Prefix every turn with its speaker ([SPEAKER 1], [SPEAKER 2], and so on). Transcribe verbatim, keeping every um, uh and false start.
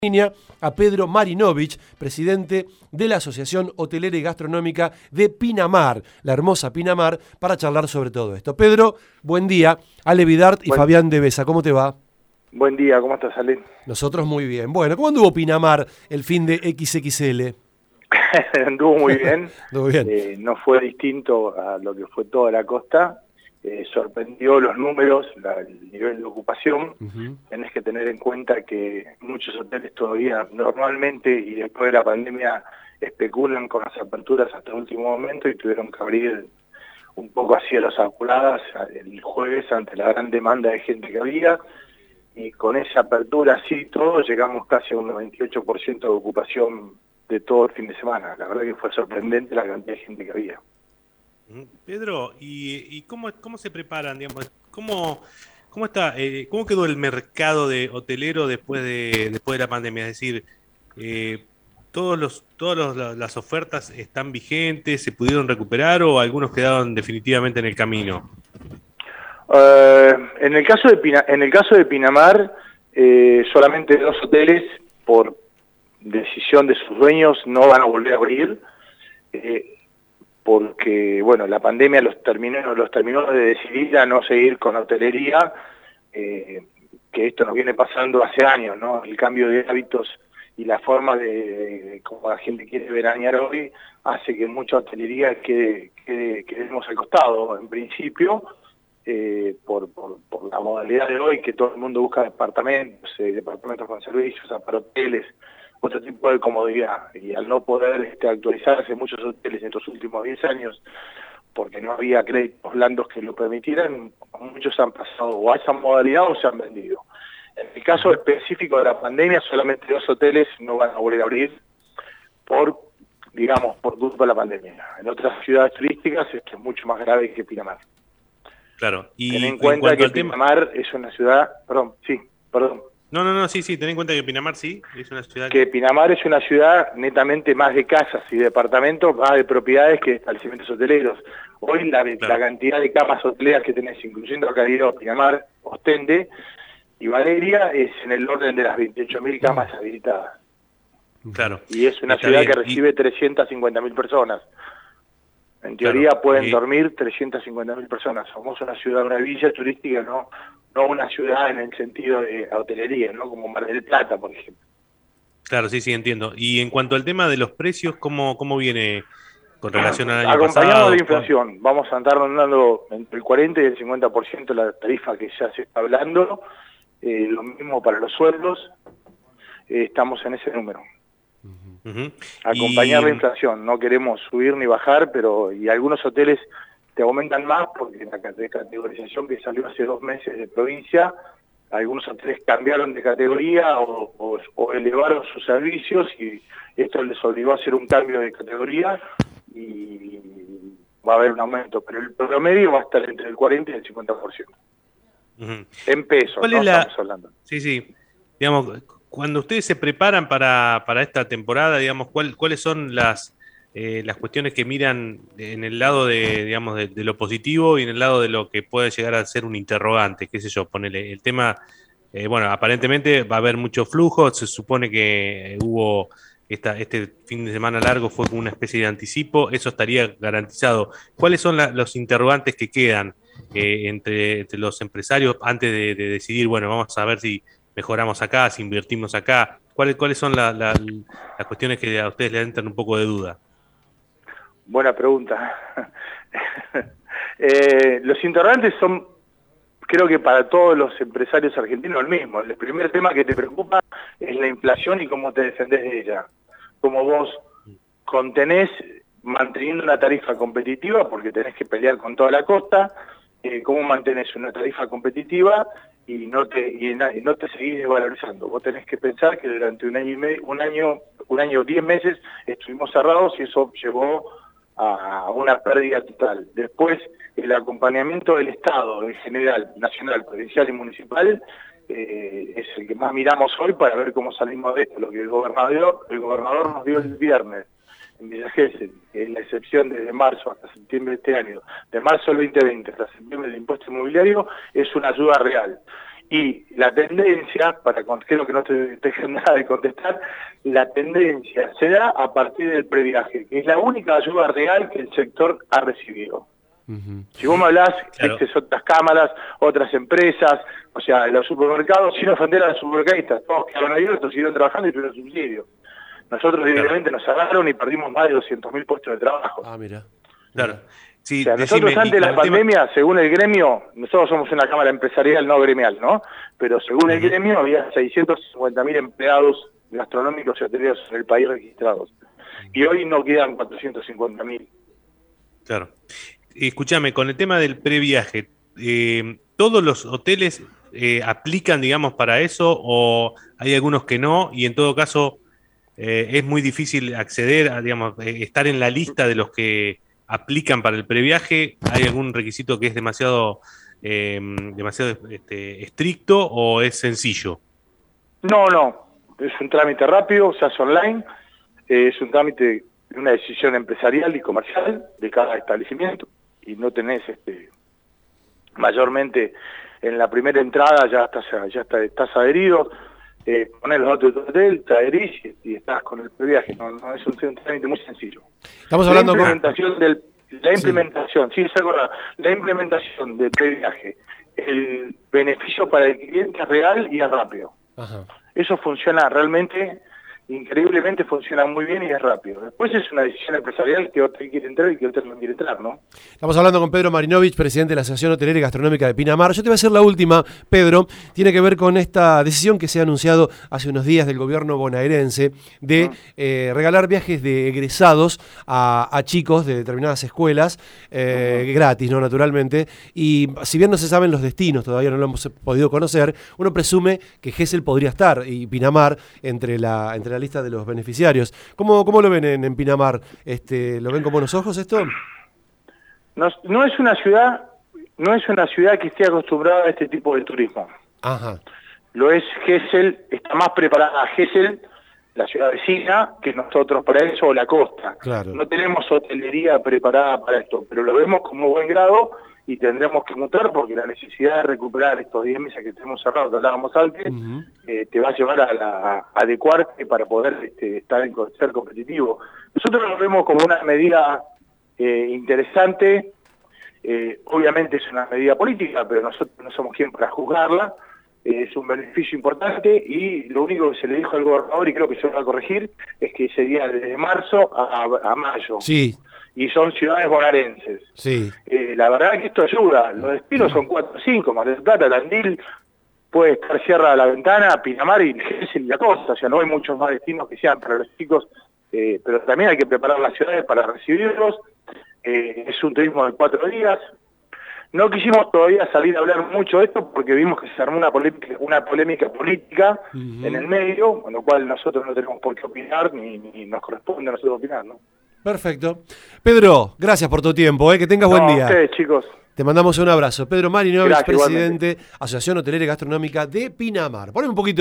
[SPEAKER 1] Línea a Pedro Marinovich, presidente de la Asociación Hotelera y Gastronómica de Pinamar, la hermosa Pinamar, para charlar sobre todo esto. Pedro, buen día. Ale Vidart y
[SPEAKER 2] Buen...
[SPEAKER 1] Fabián de Besa, ¿cómo te va?
[SPEAKER 2] Buen día, ¿cómo estás, Ale?
[SPEAKER 1] Nosotros muy bien. Bueno, ¿cómo anduvo Pinamar el fin de equis equis ele?
[SPEAKER 2] Anduvo muy bien.
[SPEAKER 1] Anduvo bien.
[SPEAKER 2] Eh, no fue distinto a lo que fue toda la costa. Eh, sorprendió los números, la, el nivel de ocupación. Uh-huh. Tenés que tener en cuenta que muchos hoteles todavía normalmente y después de la pandemia especulan con las aperturas hasta el último momento y tuvieron que abrir un poco así a las apuradas el jueves ante la gran demanda de gente que había, y con esa apertura así todo llegamos casi a un noventa y ocho por ciento de ocupación de todo el fin de semana. La verdad que fue sorprendente la cantidad de gente que había.
[SPEAKER 3] Pedro, ¿y, y cómo, cómo se preparan, digamos, cómo, cómo está, eh, cómo quedó el mercado de hotelero después de después de la pandemia? Es decir, eh, todos los todas los, las ofertas están vigentes, se pudieron recuperar o algunos quedaron definitivamente en el camino.
[SPEAKER 2] Uh, en el caso de Pina, en el caso de Pinamar, eh, solamente dos hoteles por decisión de sus dueños no van a volver a abrir. Eh, porque bueno, la pandemia los terminó, los terminó de decidir a no seguir con la hotelería, eh, que esto nos viene pasando hace años, ¿no? El cambio de hábitos y la forma de, de cómo la gente quiere veranear hoy hace que mucha hotelería quede, quede, quedemos al costado, en principio, eh, por, por, por la modalidad de hoy, que todo el mundo busca departamentos, eh, departamentos con servicios, para hoteles, otro tipo de comodidad, y al no poder este, actualizarse muchos hoteles en estos últimos diez años, porque no había créditos blandos que lo permitieran, muchos han pasado o a esa modalidad o se han vendido. En el caso específico de la pandemia, solamente dos hoteles no van a volver a abrir por, digamos, por culpa de la pandemia. En otras ciudades turísticas esto es mucho más grave que Pinamar.
[SPEAKER 3] Claro. Y
[SPEAKER 2] ten en cuenta en que Pinamar tema... es una ciudad, perdón, sí, perdón.
[SPEAKER 3] No, no, no, sí, sí, ten en cuenta que Pinamar sí, es una ciudad...
[SPEAKER 2] Que Pinamar es una ciudad netamente más de casas y departamentos, más de propiedades que de establecimientos hoteleros. Hoy la, claro. la cantidad de camas hoteleras que tenés, incluyendo Caridad, Pinamar, Ostende y Valeria, es en el orden de las veintiocho mil camas habilitadas.
[SPEAKER 3] Claro.
[SPEAKER 2] Y es una
[SPEAKER 3] Está
[SPEAKER 2] ciudad
[SPEAKER 3] bien.
[SPEAKER 2] que recibe y... trescientas cincuenta mil personas. En teoría claro. pueden y... dormir trescientas cincuenta mil personas. Somos una ciudad, una villa turística, no... no una ciudad en el sentido de hotelería, ¿no? Como Mar del Plata, por ejemplo.
[SPEAKER 3] Claro, sí, sí, entiendo. Y en cuanto al tema de los precios, ¿cómo, cómo viene con relación al año
[SPEAKER 2] Acompañado
[SPEAKER 3] pasado?
[SPEAKER 2] Acompañado de la inflación. Vamos a andar rondando entre el cuarenta y el cincuenta por ciento de la tarifa que ya se está hablando. Eh, lo mismo para los sueldos. Eh, estamos en ese número. Uh-huh. Acompañar y... la inflación. No queremos subir ni bajar, pero y algunos hoteles te aumentan más porque la categorización que salió hace dos meses de provincia, algunos hoteles cambiaron de categoría o, o, o elevaron sus servicios y esto les obligó a hacer un cambio de categoría y va a haber un aumento, pero el promedio va a estar entre el cuarenta y el cincuenta por ciento. Uh-huh. En pesos,
[SPEAKER 3] ¿Cuál
[SPEAKER 2] ¿no?
[SPEAKER 3] Es la...
[SPEAKER 2] Estamos hablando.
[SPEAKER 3] Sí, sí. Digamos, cuando ustedes se preparan para, para esta temporada, digamos, ¿cuál, ¿cuáles son las... Eh, las cuestiones que miran en el lado de, digamos, de, de lo positivo y en el lado de lo que puede llegar a ser un interrogante, qué sé yo, ponele el tema, eh, bueno, aparentemente va a haber mucho flujo, se supone que hubo esta, este fin de semana largo fue como una especie de anticipo, eso estaría garantizado. ¿Cuáles son la, los interrogantes que quedan eh, entre, entre los empresarios antes de, de decidir, bueno, vamos a ver si mejoramos acá, si invertimos acá? ¿Cuáles, cuáles son la, la, las cuestiones que a ustedes le entran un poco de duda?
[SPEAKER 2] Buena pregunta. eh, los interrogantes son, creo que para todos los empresarios argentinos el mismo. El primer tema que te preocupa es la inflación y cómo te defendés de ella. Cómo vos contenés manteniendo una tarifa competitiva, porque tenés que pelear con toda la costa, eh, cómo mantenés una tarifa competitiva y no te y no te seguís desvalorizando. Vos tenés que pensar que durante un año y medio, un año, un año, diez meses estuvimos cerrados y eso llevó a una pérdida total. Después, el acompañamiento del Estado en general, nacional, provincial y municipal, eh, es el que más miramos hoy para ver cómo salimos de esto. Lo que el gobernador, el gobernador nos dio el viernes en Villa Gesell, en la excepción desde marzo hasta septiembre de este año, de marzo del veinte veinte hasta septiembre del impuesto inmobiliario, es una ayuda real. Y la tendencia, para creo que no te dejes nada de contestar, la tendencia se da a partir del previaje, que es la única ayuda real que el sector ha recibido. Uh-huh. Si vos me hablás, claro, estas otras cámaras, otras empresas, o sea, los supermercados, sin ofender a los supermercadistas, todos quedaron abiertos, siguieron trabajando y tuvieron subsidio. Nosotros directamente claro, nos agarraron y perdimos más de doscientos mil puestos de trabajo.
[SPEAKER 1] Ah, mira.
[SPEAKER 3] Claro. Sí,
[SPEAKER 2] o sea, nosotros decime, antes de la pandemia, tema... según el gremio, nosotros somos una cámara empresarial no gremial, ¿no? Pero según uh-huh. el gremio había seiscientos cincuenta mil empleados gastronómicos y hoteleros en el país registrados. Y hoy no quedan cuatrocientos cincuenta mil.
[SPEAKER 3] Claro. Escúchame, con el tema del previaje, eh, ¿todos los hoteles eh, aplican, digamos, para eso o hay algunos que no? Y en todo caso, eh, ¿es muy difícil acceder a, digamos, eh, estar en la lista de los que aplican para el previaje? ¿Hay algún requisito que es demasiado eh, demasiado este, estricto o es sencillo?
[SPEAKER 2] No, no. Es un trámite rápido, se hace online. Eh, es un trámite de una decisión empresarial y comercial de cada establecimiento. Y no tenés, este, mayormente, en la primera entrada ya estás, ya estás, estás adherido. Eh, poner los datos de tu hotel, te adherís y, y estás con el previaje. No, no, es un, un trámite muy sencillo.
[SPEAKER 1] Estamos hablando
[SPEAKER 2] la implementación con... del la implementación, sí, sí la, la implementación del previaje, el beneficio para el cliente es real y es rápido. Ajá. Eso funciona realmente, increíblemente funciona muy bien y es rápido. Después es una decisión empresarial que otro quiere entrar y que otro no quiere entrar, ¿no?
[SPEAKER 1] Estamos hablando con Pedro Marinovich, presidente de la Asociación Hotelera y Gastronómica de Pinamar. Yo te voy a hacer la última, Pedro. Tiene que ver con esta decisión que se ha anunciado hace unos días del gobierno bonaerense de uh-huh. eh, regalar viajes de egresados a, a chicos de determinadas escuelas, eh, uh-huh. gratis, ¿no? Naturalmente. Y si bien no se saben los destinos, todavía no lo hemos podido conocer, uno presume que Gesell podría estar y Pinamar entre la, entre la lista de los beneficiarios. ¿Cómo, cómo lo ven en, en Pinamar? Este, ¿Lo ven con buenos ojos esto?
[SPEAKER 2] No, no es una ciudad, no es una ciudad que esté acostumbrada a este tipo de turismo.
[SPEAKER 1] Ajá.
[SPEAKER 2] Lo es Gesell, está más preparada Gesell, la ciudad vecina, que nosotros para eso, o la costa.
[SPEAKER 1] Claro.
[SPEAKER 2] No tenemos hotelería preparada para esto, pero lo vemos como buen grado y tendremos que mutar porque la necesidad de recuperar estos diez meses que tenemos cerrados, que hablábamos antes, uh-huh. eh, te va a llevar a, la, a adecuarte para poder este, estar en, ser competitivo. Nosotros lo vemos como una medida eh, interesante, eh, obviamente es una medida política, pero nosotros no somos quien para juzgarla, eh, es un beneficio importante y lo único que se le dijo al gobernador, y creo que se va a corregir, es que sería desde marzo a, a, a mayo.
[SPEAKER 1] Sí.
[SPEAKER 2] Y son ciudades bonaerenses.
[SPEAKER 1] Sí.
[SPEAKER 2] Eh, la verdad que esto ayuda. Los destinos son cuatro o cinco, Mar del Plata, Tandil, puede estar Sierra de la Ventana, Pinamar y Gesell y la costa. O sea, no hay muchos más destinos que sean para los chicos, eh, pero también hay que preparar las ciudades para recibirlos. Eh, es un turismo de cuatro días. No quisimos todavía salir a hablar mucho de esto porque vimos que se armó una polémica, una polémica política uh-huh. en el medio, con lo cual nosotros no tenemos por qué opinar, ni, ni nos corresponde a nosotros opinar, ¿no?
[SPEAKER 1] Perfecto. Pedro, gracias por tu tiempo, ¿eh? Que tengas no, buen día.
[SPEAKER 2] A ustedes, chicos.
[SPEAKER 1] Te mandamos un abrazo. Pedro Marinovich, presidente, igualmente. Asociación Hotelera y Gastronómica de Pinamar. Poneme un poquito.